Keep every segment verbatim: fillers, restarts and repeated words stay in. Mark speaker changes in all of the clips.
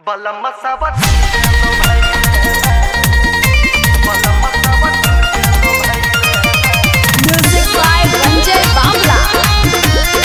Speaker 1: Balama sabat
Speaker 2: Music by Ranjay Bamla.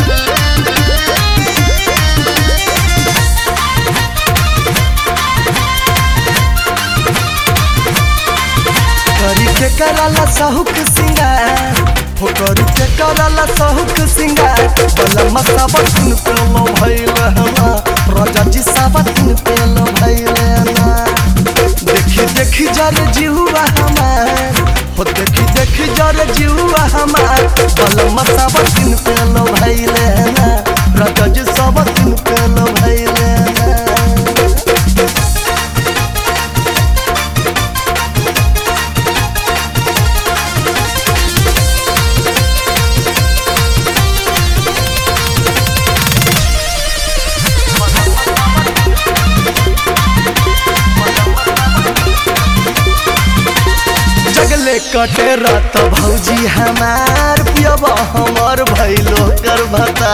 Speaker 1: करी के कराला साहुक सिंगार हो करी के कराला साहुक सिंगार बलमा साबत पेलो भइले ना राजा जी साबत पेलो भइले ना देखी देखी जर जीवा हमार हो देखी देखी जर जीवा हमार बलमा साबत पेलो भइले ना राजा जी साबत पेलो भइले ना जगले कटे रात भौजी हमार पियबा हमार भैलो कर भता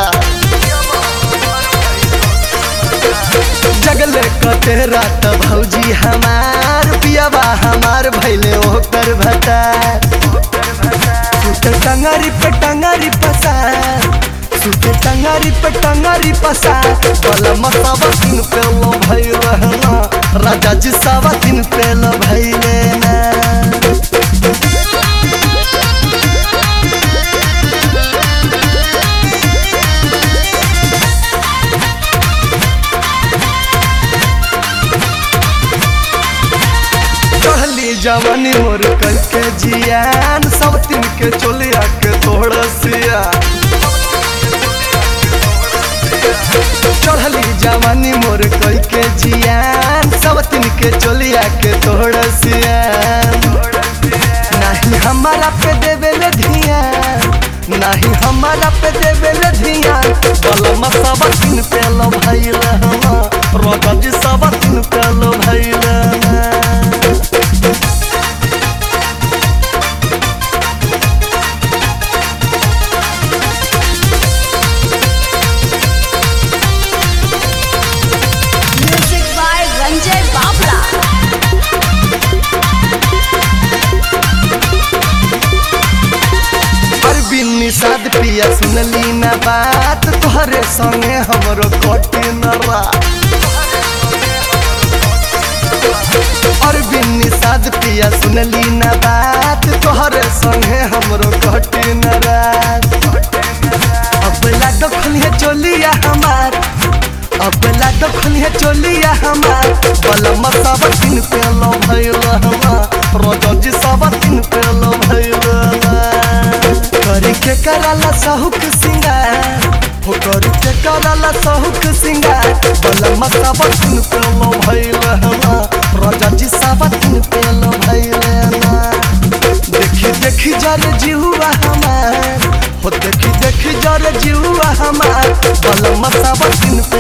Speaker 1: जगले कटे रात भौजी हमार पियबा हमार भैले ओकर भता सुते टंगारी पे टंगारी पसार सुते टंगारी पे टंगारी पसार बलमा सावा दिन पेलो भैले ना राजा जी सावा दिन पेलो भैले ना जवानी मोर करके जियान सब दिन के चोलिया के तोड़ सिया चढ़ली जवानी मोर करके जियान सब दिन के चोलिया के तोड़ सिया नहीं हमारा पे देवेले धियान नहीं हमारा पे देवेले धियान बलमा सब दिन पेलो भइले ना राजा जी सब दिन पेलो भइले ना
Speaker 2: Music by Ranjay Bamla.
Speaker 1: Arbin Nishad पिया सुनली ना बात तोहरे संगे हमरो कटे न रात अरबिन निषाद पिया सुनली ना बात तोहरे संगे हमरो कटे न रात अब लाडो खोलिए चोलिया हमार अब लाडो खोलिए चोलिया हमार बलमा सब दिन पेलो भइले ना राजा जी सब दिन पेलो भइले ना करी के कराला साहुक सिंगार हो करी के कराला साहुक सिंगार बलमा सब दिन पेलो भइले ना राजा जी सब दिन पेलो भइले ना देखी देखी जर जीवा हमार हो देखी देखी जर जीवा हमार बलमा सब दिन